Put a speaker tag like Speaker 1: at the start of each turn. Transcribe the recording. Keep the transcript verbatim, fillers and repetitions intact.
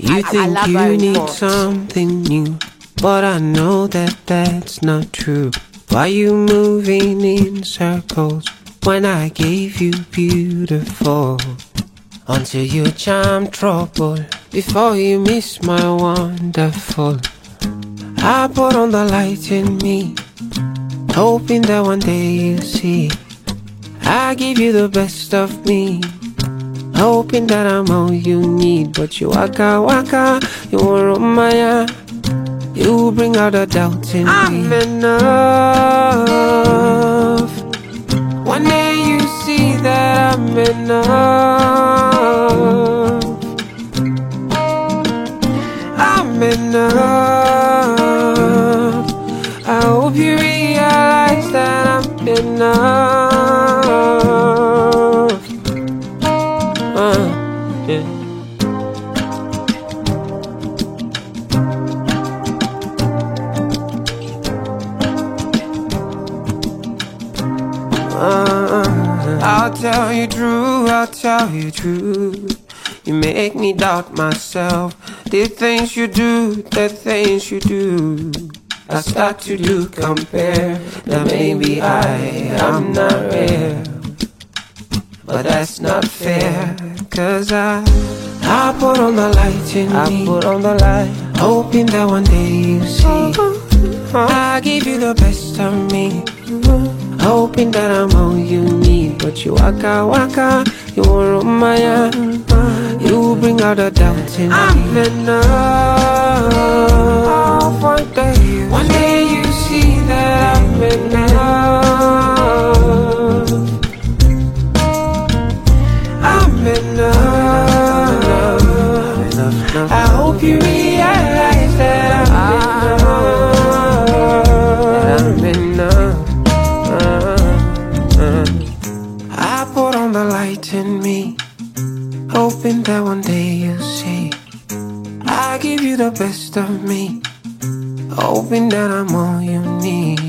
Speaker 1: You think you need something new, but I know that that's not true. Why you moving in circles when I gave you beautiful? Until you charm trouble before you miss my wonderful. I put on the light in me, hoping that one day you'll see. I give you the best of me, hoping that I'm all you need. But you waka waka, you want my, you bring out the doubt in me. I'm enough. One day you see that I'm enough. I'm enough. I hope you realize that I'm enough. Uh, yeah. Uh, I'll tell you true, I'll tell you true. You make me doubt myself. The things you do, the things you do, I start to do compare. That maybe I, I'm not real, but that's not fair. Cause I, I put on the light in I me, put on the light, hoping that one day you see. I give you the best of me, hoping that I'm all you need. But you waka waka, you want my, you bring out the doubt in me. I'm enough. One day, one day you see that I'm enough. I'm enough. I hope you realize that I'm enough. I put on the light in me, hoping that one day you'll see. I give you the best of me, hoping that I'm all you need.